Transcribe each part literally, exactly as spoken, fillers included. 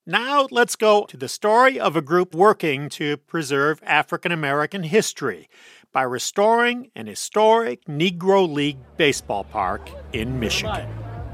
Now let's go to the story of a group working to preserve African American history by restoring an historic Negro League baseball park in Michigan.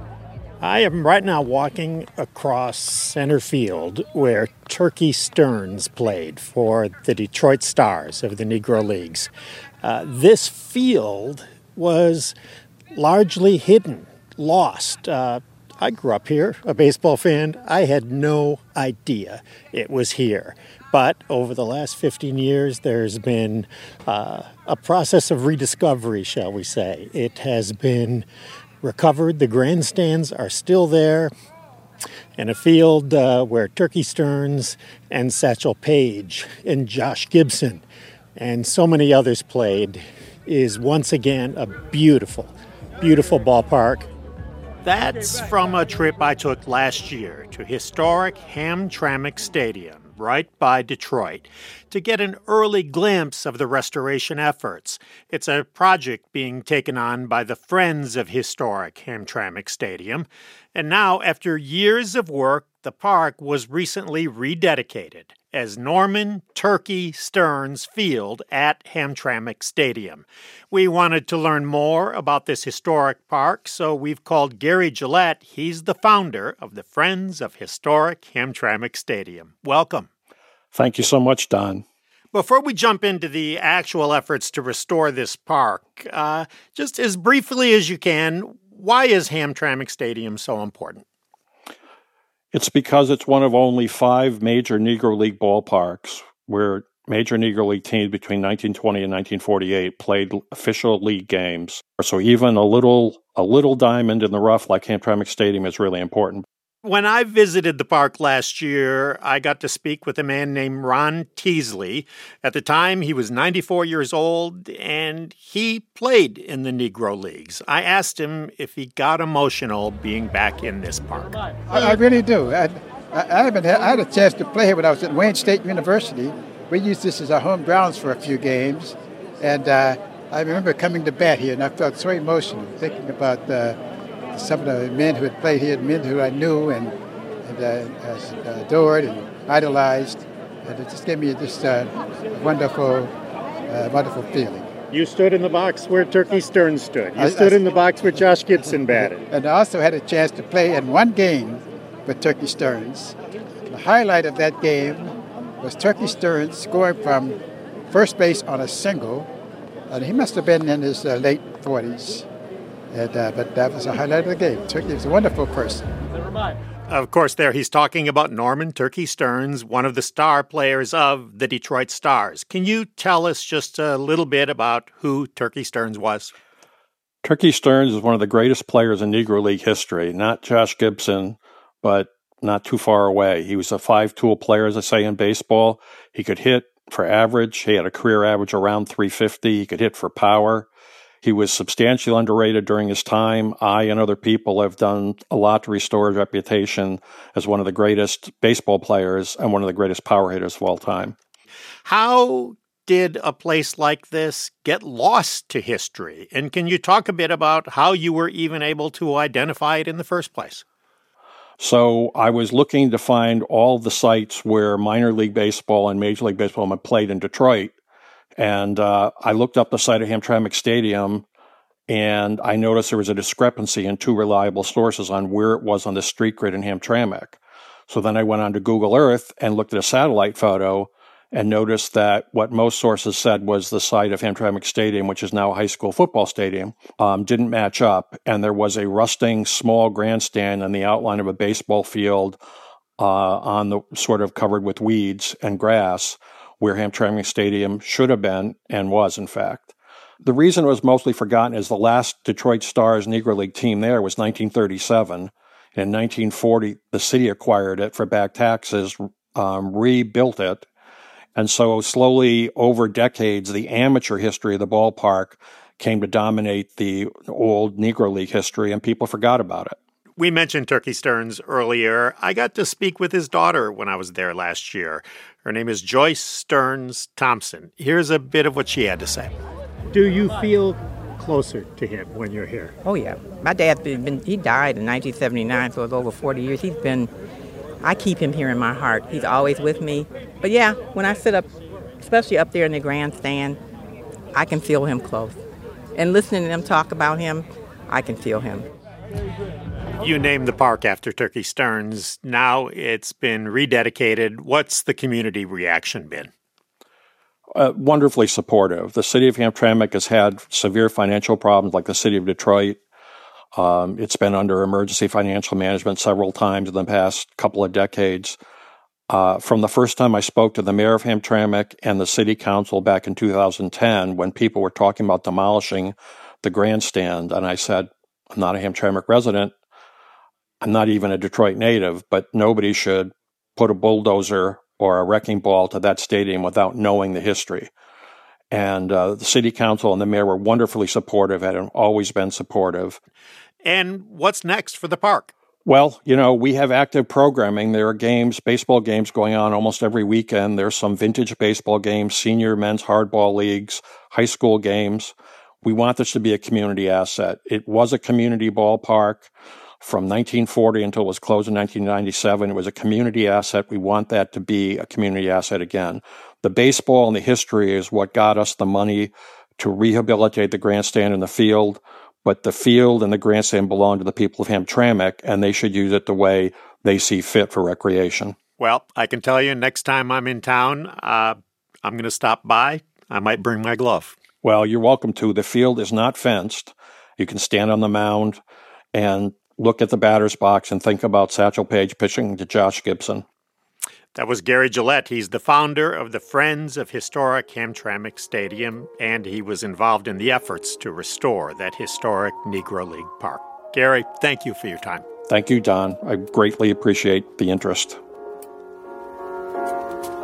I am right now walking across center field where Turkey Stearns played for the Detroit Stars of the Negro Leagues. Uh, this field was largely hidden, lost. Uh, I grew up here, a baseball fan. I had no idea it was here. But over the last fifteen years, there's been uh, a process of rediscovery, shall we say. It has been recovered. The grandstands are still there. And a field uh, where Turkey Stearns and Satchel Paige and Josh Gibson and so many others played is once again a beautiful, beautiful ballpark. That's from a trip I took last year to historic Hamtramck Stadium, right by Detroit, to get an early glimpse of the restoration efforts. It's a project being taken on by the Friends of Historic Hamtramck Stadium. And now, after years of work, the park was recently rededicated as Norman Turkey Stearns Field at Hamtramck Stadium. We wanted to learn more about this historic park, so we've called Gary Gillette. He's the founder of the Friends of Historic Hamtramck Stadium. Welcome. Thank you so much, Don. Before we jump into the actual efforts to restore this park, uh, just as briefly as you can, why is Hamtramck Stadium so important? It's because it's one of only five major Negro League ballparks where major Negro League teams between nineteen twenty and nineteen forty-eight played official league games. So even a little a little diamond in the rough like Hamtramck Stadium is really important. When I visited the park last year, I got to speak with a man named Ron Teasley. At the time, he was ninety-four years old, and he played in the Negro Leagues. I asked him if he got emotional being back in this park. I, I really do. I, I, I, haven't had, I had a chance to play here when I was at Wayne State University. We used this as our home grounds for a few games, and uh, I remember coming to bat here, and I felt so emotional, thinking about uh, some of the men who had played here, men who I knew and, and uh, adored and idolized. And it just gave me this uh, wonderful, uh, wonderful feeling. You stood in the box where Turkey Stearns stood. You I, stood I, in the box where Josh Gibson batted. And I also had a chance to play in one game with Turkey Stearns. The highlight of that game was Turkey Stearns scoring from first base on a single. And he must have been in his uh, late forties. And, uh, but that was a highlight of the game. Turkey was a wonderful person. Never mind. Of course, there he's talking about Norman Turkey Stearns, one of the star players of the Detroit Stars. Can you tell us just a little bit about who Turkey Stearns was? Turkey Stearns is one of the greatest players in Negro League history. Not Josh Gibson, but not too far away. He was a five-tool player, as I say, in baseball. He could hit for average. He had a career average around three fifty. He could hit for power. He was substantially underrated during his time. I and other people have done a lot to restore his reputation as one of the greatest baseball players and one of the greatest power hitters of all time. How did a place like this get lost to history? And can you talk a bit about how you were even able to identify it in the first place? So I was looking to find all the sites where minor league baseball and Major League Baseball had played in Detroit. And uh, I looked up the site of Hamtramck Stadium, and I noticed there was a discrepancy in two reliable sources on where it was on the street grid in Hamtramck. So then I went on to Google Earth and looked at a satellite photo and noticed that what most sources said was the site of Hamtramck Stadium, which is now a high school football stadium, um, didn't match up. And there was a rusting small grandstand on the outline of a baseball field uh, on the sort of covered with weeds and grass, where Hamtramck Stadium should have been and was, in fact. The reason it was mostly forgotten is the last Detroit Stars Negro League team there was nineteen thirty-seven. In nineteen forty, the city acquired it for back taxes, um, rebuilt it. And so slowly over decades, the amateur history of the ballpark came to dominate the old Negro League history, and people forgot about it. We mentioned Turkey Stearns earlier. I got to speak with his daughter when I was there last year. Her name is Joyce Stearns Thompson. Here's a bit of what she had to say. Do you feel closer to him when you're here? Oh, yeah. My dad, been, he died in nineteen seventy-nine, so it's over forty years. He's been I keep him here in my heart. He's always with me. But yeah, when I sit up, especially up there in the grandstand, I can feel him close. And listening to them talk about him, I can feel him. You named the park after Turkey Stearns. Now it's been rededicated. What's the community reaction been? Uh, wonderfully supportive. The city of Hamtramck has had severe financial problems like the city of Detroit. Um, it's been under emergency financial management several times in the past couple of decades. Uh, from the first time I spoke to the mayor of Hamtramck and the city council back in two thousand ten, when people were talking about demolishing the grandstand, and I said, I'm not a Hamtramck resident, I'm not even a Detroit native, but nobody should put a bulldozer or a wrecking ball to that stadium without knowing the history. And uh, the city council and the mayor were wonderfully supportive, had always been supportive. And what's next for the park? Well, you know, we have active programming. There are games, baseball games going on almost every weekend. There's some vintage baseball games, senior men's hardball leagues, high school games. We want this to be a community asset. It was a community ballpark from nineteen forty until it was closed in nineteen ninety-seven. It was a community asset. We want that to be a community asset again. The baseball and the history is what got us the money to rehabilitate the grandstand and the field. But the field and the grandstand belong to the people of Hamtramck, and they should use it the way they see fit for recreation. Well, I can tell you next time I'm in town, uh, I'm going to stop by. I might bring my glove. Well, you're welcome to. The field is not fenced. You can stand on the mound and look at the batter's box and think about Satchel Paige pitching to Josh Gibson. That was Gary Gillette. He's the founder of the Friends of Historic Hamtramck Stadium, and he was involved in the efforts to restore that historic Negro League park. Gary, thank you for your time. Thank you, Don. I greatly appreciate the interest.